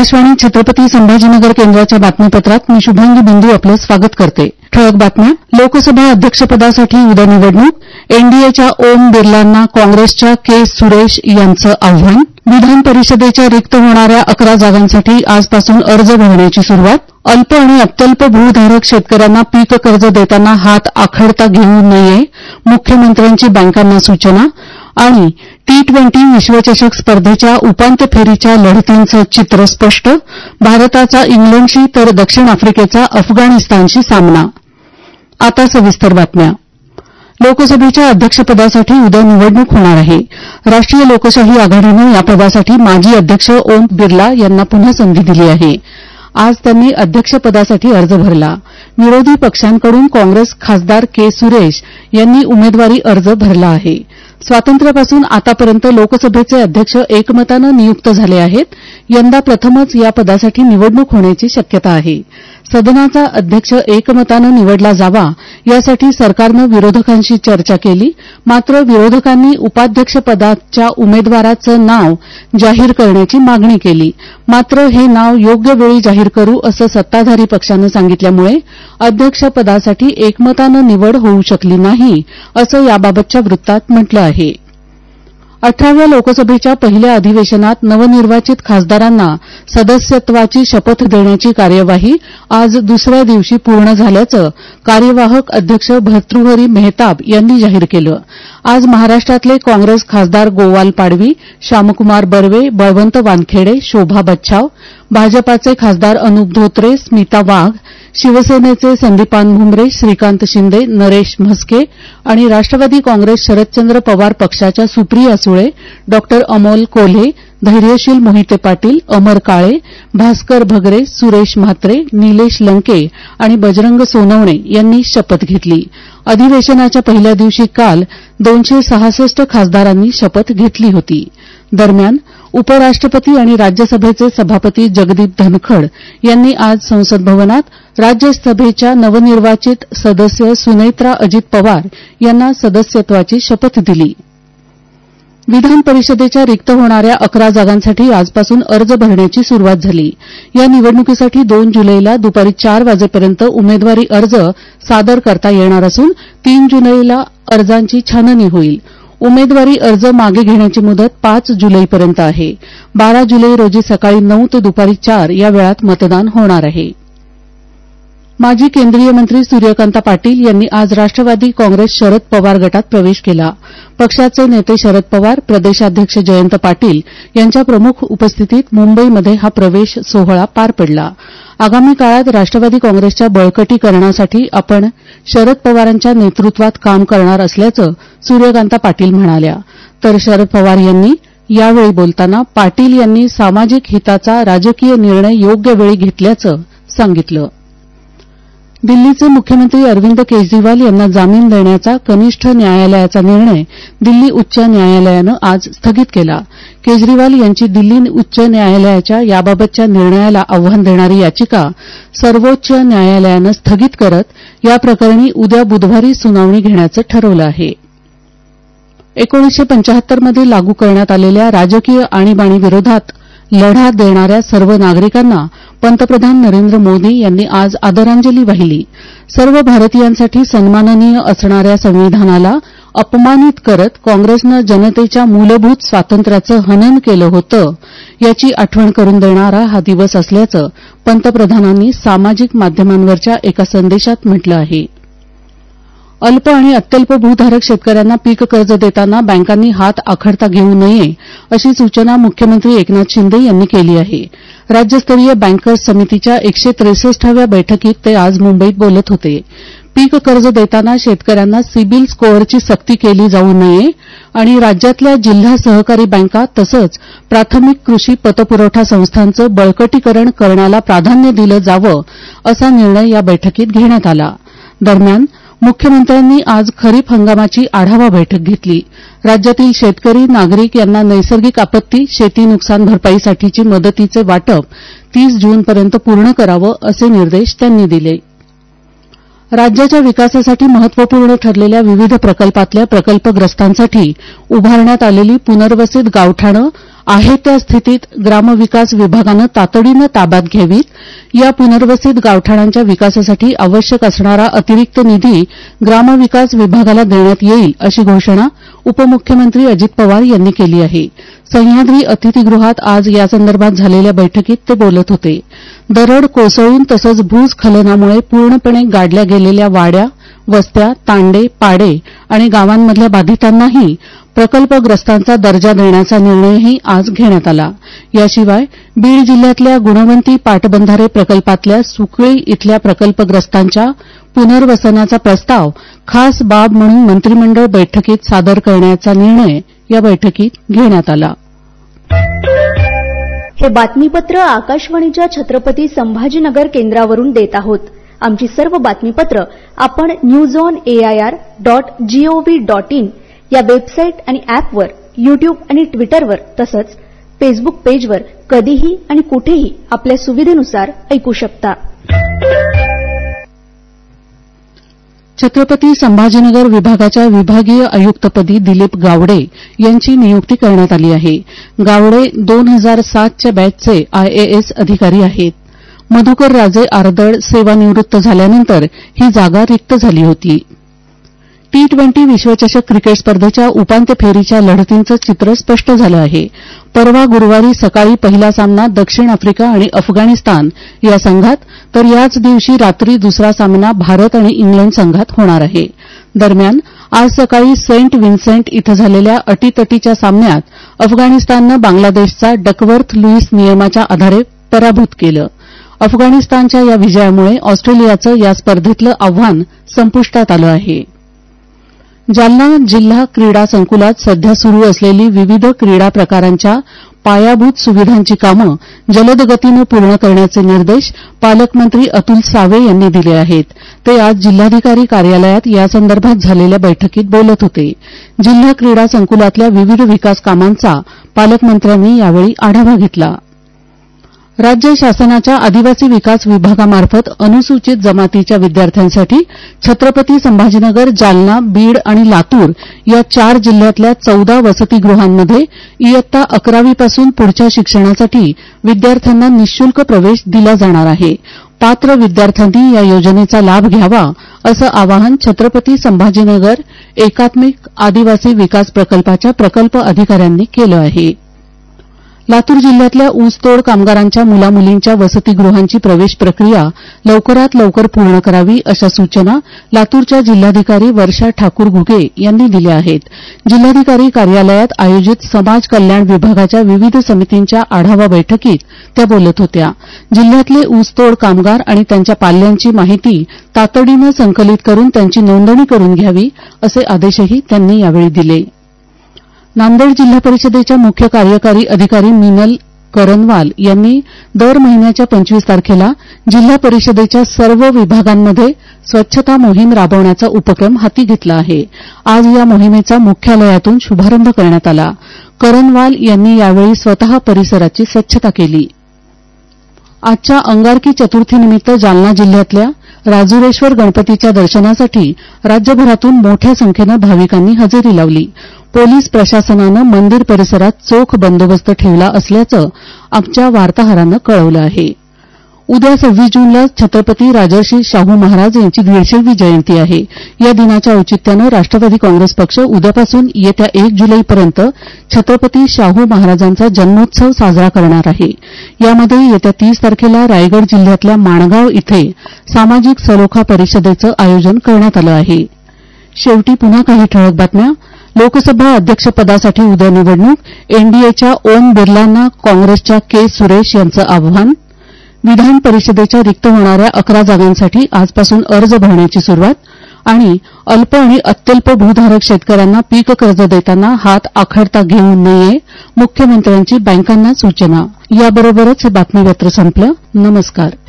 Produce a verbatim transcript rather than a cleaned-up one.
आकाशवाणी छत्रपती संभाजीनगर केंद्राच्या बातमीपत्रात मी शुभांगी बिंदू आपलं स्वागत करते. ठळक बातम्या. लोकसभा अध्यक्षपदासाठी उद्या निवडणूक. एनडीएच्या ओम बिर्लांना काँग्रेसच्या के सुरेश यांचं आव्हान. विधान परिषदेच्या रिक्त होणाऱ्या अकरा जागांसाठी आजपासून अर्ज भरण्याची सुरुवात. अल्प आणि अत्यल्प भूधारक शेतकऱ्यांना पीक कर्ज देताना हात आखडता घेऊ नये, मुख्यमंत्र्यांची बँकांना सूचना. आणि टी ट्वेंटी विश्वचषक स्पर्धेच्या उपांत्य फेरीच्या लढतींचं चित्र स्पष्ट. भारताचा इंग्लंडशी तर दक्षिण आफ्रिकेचा अफगाणिस्तानशी सामना. आता सविस्तर बातम्या. लोकसभेच्या अध्यक्षपदासाठी उद्या निवडणूक होणार आहे. राष्ट्रीय लोकशाही आघाडीनं या पदासाठी माजी अध्यक्ष ओम बिर्ला यांना पुन्हा संधी दिली आहे. आज त्यांनी अध्यक्षपदासाठी अर्ज भरला. विरोधी पक्षांकडून काँग्रेस खासदार के सुरेश यांनी उमेदवारी अर्ज भरला आहे. स्वातंत्र्यापासून आतापर्यंत लोकसभेचे अध्यक्ष एकमतानं नियुक्त झाले आहेत. यंदा प्रथमच या पदासाठी निवडणूक होण्याची शक्यता आहे. सदनाचा अध्यक्ष एकमतानं निवडला जावा यासाठी सरकारनं विरोधकांशी चर्चा केली. मात्र विरोधकांनी उपाध्यक्षपदाच्या उमेदवाराचं नाव जाहीर करण्याची मागणी केली. मात्र हे नाव योग्य वेळी जाहीर करू असं सत्ताधारी पक्षानं सांगितल्यामुळे अध्यक्षपदासाठी एकमतानं निवड होऊ शकली नाही, असं याबाबतच्या वृत्तात म्हटलं आहे. अठराव्या लोकसभेच्या पहिल्या अधिवेशनात नवनिर्वाचित खासदारांना सदस्यत्वाची शपथ देण्याची कार्यवाही आज दुसऱ्या दिवशी पूर्ण झाल्याचं कार्यवाहक अध्यक्ष भर्तृहरी मेहताब यांनी जाहीर केलं. आज महाराष्ट्रातले काँग्रेस खासदार गोवाल पाडवी, श्यामकुमार बर्वे, बळवंत वानखेडे, शोभा बच्छाव, भाजपाचे खासदार अनुप धोत्रे, स्मिता वाघ, शिवसेनेचे संदीपान भुमरे, श्रीकांत शिंदे, नरेश म्हस्के आणि राष्ट्रवादी काँग्रेस शरदचंद्र पवार पक्षाच्या सुप्रिया सुळे, डॉ अमोल कोल्हे, धैर्यशील मोहिते पाटील, अमर काळे, भास्कर भगरे, सुरेश म्हात्रे, निलेश लंके आणि बजरंग सोनवणे यांनी शपथ घेतली. अधिवेशनाच्या पहिल्या दिवशी काल दोनशे सहासष्ट खासदारांनी शपथ घेतली होती. दरम्यान उपराष्ट्रपती आणि राज्यसभेचे सभापती जगदीप धनखड यांनी आज संसद भवनात राज्यसभेच्या नवनिर्वाचित सदस्य सुनेत्रा अजित पवार यांना सदस्यत्वाची शपथ दिली. विधान परिषदेच्या रिक्त होणाऱ्या अकरा जागांसाठी आजपासून अर्ज भरण्याची सुरुवात झाली. या निवडणुकीसाठी दोन जुलैला दुपारी चार वाजेपर्यंत उमेदवारी अर्ज सादर करता येणार असून तीन जुलैला अर्जांची छाननी होईल. उमेदवारी अर्ज मागे घेण्याची मुदत पाच जुलैपर्यंत आहे. बारा जुलै रोजी सकाळी नऊ ते दुपारी चार या वेळात मतदान होणार आहे. माजी केंद्रीय मंत्री सूर्यकांत पाटील यांनी आज राष्ट्रवादी काँग्रेस शरद पवार गटात प्रवेश केला. पक्षाचे नेते शरद पवार, प्रदेशाध्यक्ष जयंत पाटील यांच्या प्रमुख उपस्थितीत मुंबईमध्ये हा प्रवेश सोहळा पार पडला. आगामी काळात राष्ट्रवादी काँग्रेसच्या बळकटीकरणासाठी आपण शरद पवारांच्या नेतृत्वात काम करणार असल्याचं सूर्यकांत पाटील म्हणाल्या. तर शरद पवार यांनी यावेळी बोलताना पाटील यांनी सामाजिक हिताचा राजकीय निर्णय योग्य वेळी घेतल्याचं सांगितलं. दिल्लीचे मुख्यमंत्री अरविंद केजरीवाल यांना जामीन देण्याचा कनिष्ठ न्यायालयाचा निर्णय दिल्ली उच्च न्यायालयानं आज स्थगित केला. केजरीवाल यांची दिल्ली उच्च न्यायालयाच्या याबाबतच्या निर्णयाला आव्हान देणारी याचिका सर्वोच्च न्यायालयानं स्थगित करत या प्रकरणी उद्या बुधवारी सुनावणी घेण्याचं ठरवलं आहे. एकोणीसशे पंचाहत्तरमध्ये लागू करण्यात आलेल्या राजकीय आणीबाणीविरोधात लढा देणाऱ्या सर्व नागरिकांना पंतप्रधान नरेंद्र मोदी यांनी आज आदरांजली वाहिली. सर्व भारतीयांसाठी सन्माननीय असणाऱ्या संविधानाला अपमानित करत काँग्रेसनं जनतेच्या मूलभूत स्वातंत्र्याचं हनन केलं होतं याची आठवण करून देणारा हा दिवस असल्याचं पंतप्रधानांनी सामाजिक माध्यमांवरच्या एका संदेशात म्हटलं आहे. अल्प आणि अत्यल्प भूधारक शेतकऱ्यांना पीक कर्ज देताना बँकांनी हात आखडता घेऊ नये अशी सूचना मुख्यमंत्री एकनाथ शिंदे यांनी केली आहे. राज्यस्तरीय बँकर्स समितीच्या एकशे त्रेसष्टाव्या बैठकीत ते आज मुंबईत बोलत होते. पीक कर्ज देताना शेतकऱ्यांना सिबिल स्कोअरची सक्ती केली जाऊ नये आणि राज्यातल्या जिल्हा सहकारी बँका तसंच प्राथमिक कृषी पतपुरवठा संस्थांचं बळकटीकरण करण्याला प्राधान्य दिलं जावं असा निर्णय या बैठकीत घेण्यात आला. दरम्यान मुख्यमंत्र्यांनी आज खरीप हंगामाची आढावा बैठक घेतली. राज्यातील शेतकरी नागरिक यांना नैसर्गिक आपत्ती, शेती नुकसान भरपाईसाठीची मदतीचे वाटप तीस जूनपर्यंत पूर्ण करावं असे निर्देश त्यांनी दिले. राज्याच्या विकासासाठी महत्वपूर्ण ठरलेल्या विविध प्रकल्पातल्या प्रकल्पग्रस्तांसाठी उभारण्यात आलेली पुनर्वसित गावठाणं आहे त्या स्थितीत ग्रामविकास विभागानं तातडीनं ताब्यात घ्यावीत. या पुनर्वसित गावठाणांच्या विकासासाठी आवश्यक असणारा अतिरिक्त निधी ग्रामविकास विभागाला देण्यात येईल अशी घोषणा उपमुख्यमंत्री अजित पवार यांनी केली आहे. सह्याद्री अतिथीगृहात आज यासंदर्भात झालेल्या बैठकीत ते बोलत होते. दरड कोसळून तसंच भूस्खलनामुळे पूर्णपणे गाडल्या गेलेल्या वाड्या, वस्त्या, तांडे, पाडे आणि गावांमधल्या बाधितांनाही प्रकल्पग्रस्तांचा दर्जा देण्याचा निर्णयही आज घेण्यात आला. याशिवाय बीड जिल्ह्यातल्या गुणवंती पाटबंधारे प्रकल्पातल्या सुकळी इथल्या प्रकल्पग्रस्तांच्या पुनर्वसनाचा प्रस्ताव खास बाब म्हणून मंत्रिमंडळ बैठकीत सादर करण्याचा निर्णय या बैठकीत घेण्यात आला. हे बातमीपत्र आकाशवाणीच्या छत्रपती संभाजीनगर केंद्रावरून देत आहोत. आमची सर्व बातमीपत्र आपण news on AIR dot G O V dot in या वेबसाईट आणि अॅपवर, युट्यूब आणि ट्विटरवर तसंच फेसबुक पेजवर कधीही आणि कुठेही आपल्या सुविधेनुसार ऐकू शकता. छत्रपती संभाजीनगर विभागाच्या विभागीय आयुक्तपदी दिलीप गावडे यांची नियुक्ती करण्यात आली आहे. गावडे दोन हजार सातच्या बॅचचे आयएएस अधिकारी आहेत. मधुकर राजे आरदळ सेवानिवृत्त झाल्यानंतर ही जागा रिक्त झाली होती. टी ट्वेंटी विश्वचषक क्रिकेट स्पर्धेच्या उपांत्य फेरीच्या लढतींचं चित्र स्पष्ट झालं आहे. परवा गुरुवारी सकाळी पहिला सामना दक्षिण आफ्रिका आणि अफगाणिस्तान या संघात, तर याच दिवशी रात्री दुसरा सामना भारत आणि इंग्लंड संघात होणार आहे. दरम्यान आज सकाळी सेंट विन्सेंट इथं झालेल्या अटीतटीच्या सामन्यात अफगाणिस्ताननं बांगलादेशचा डकवर्थ लुईस नियमाच्या आधारे पराभूत केलं. अफगाणिस्तानच्या या विजयामुळे ऑस्ट्रेलियाचं या स्पर्धेतलं आव्हान संपुष्टात आलं आहे. जालना जिल्हा क्रीडा संकुलात सध्या सुरू असलेली विविध क्रीडा प्रकारांच्या पायाभूत सुविधांची कामं जलद गतीनं पूर्ण करण्याचे निर्देश पालकमंत्री अतुल सावे यांनी दिले आहेत. ते आज जिल्हाधिकारी कार्यालयात यासंदर्भात झालेल्या बैठकीत बोलत होते. जिल्हा क्रीडा संकुलातल्या विविध विकास कामांचा पालकमंत्र्यांनी यावेळी आढावा घेतला. राज्य शासनाच्या आदिवासी विकास विभागामार्फत अनुसूचित जमातीच्या विद्यार्थ्यांसाठी छत्रपती संभाजीनगर, जालना, बीड आणि लातूर या चार जिल्ह्यातल्या चौदा वसतिगृहांमध्ये इयत्ता अकरावीपासून पुढच्या शिक्षणासाठी विद्यार्थ्यांना निःशुल्क प्रवेश दिला जाणार आहे. पात्र विद्यार्थ्यांनी या योजनेचा लाभ घ्यावा असं आवाहन छत्रपती संभाजीनगर एकात्मिक आदिवासी विकास प्रकल्पाच्या प्रकल्प अधिकाऱ्यांनी केलं आहे. लातूर जिल्ह्यातल्या ऊसतोड कामगारांच्या मुलामुलींच्या वसतिगृहांची प्रवेश प्रक्रिया लवकरात लवकर पूर्ण करावी अशा सूचना लातूरच्या जिल्हाधिकारी वर्षा ठाकूर घुगे यांनी दिल्या आहेत. जिल्हाधिकारी कार्यालयात आयोजित समाज कल्याण विभागाच्या विविध समितींच्या आढावा बैठकीत त्या बोलत होत्या. जिल्ह्यातले ऊसतोड कामगार आणि त्यांच्या पाल्यांची माहिती तातडीनं संकलित करून त्यांची नोंदणी करून घ्यावी असे आदेशही त्यांनी यावेळी दिले. नांदेड जिल्हा परिषदेच्या मुख्य कार्यकारी अधिकारी मिनल करनवाल यांनी दर महिन्याच्या पंचवीस तारखेला जिल्हा परिषदेच्या सर्व विभागांमध्ये स्वच्छता मोहीम राबवण्याचा उपक्रम हाती घेतला आहे. आज या मोहिमेचा मुख्यालयातून शुभारंभ करण्यात आला. करनवाल यांनी यावेळी स्वतः परिसराची स्वच्छता केली. आजच्या अंगारकी चतुर्थीनिमित्त जालना जिल्ह्यातल्या राजुरेश्वर गणपतीच्या दर्शनासाठी राज्यभरातून मोठ्या संख्येनं भाविकांनी हजेरी लावली. पोलीस प्रशासनानं मंदिर परिसरात चोख बंदोबस्त ठेवला असल्याचं आमच्या वार्ताहरानं कळवलं आहे. उद्या सव्वीस जूनला छत्रपती राजर्षी शाहू महाराज यांची दीडशेवी जयंती आहे. या दिनाच्या औचित्यानं राष्ट्रवादी काँग्रेस पक्ष उद्यापासून येत्या एक जुलैपर्यंत छत्रपती शाहू महाराजांचा जन्मोत्सव साजरा करणार आहे. यामध्ये येत्या तीस तारखेला रायगड जिल्ह्यातल्या माणगाव इथे सामाजिक सलोखा परिषदेचं आयोजन करण्यात आलं आहे. शेवटी पुन्हा काही ठळक बातम्या. लोकसभा अध्यक्षपदासाठी उद्या निवडणूक. एनडीएच्या ओम बिर्लांना काँग्रेसच्या के सुरेश यांचं आव्हान. विधान परिषदेच्या रिक्त होणाऱ्या अकरा जागांसाठी आजपासून अर्ज भरण्याची सुरुवात. आणि अल्प आणि अत्यल्प भूधारक शेतकऱ्यांना पीक कर्ज देताना हात आखडता घेऊ नये, मुख्यमंत्र्यांची बँकांना सूचना. याबरोबरच हे बातमीपत्र संपलं. नमस्कार.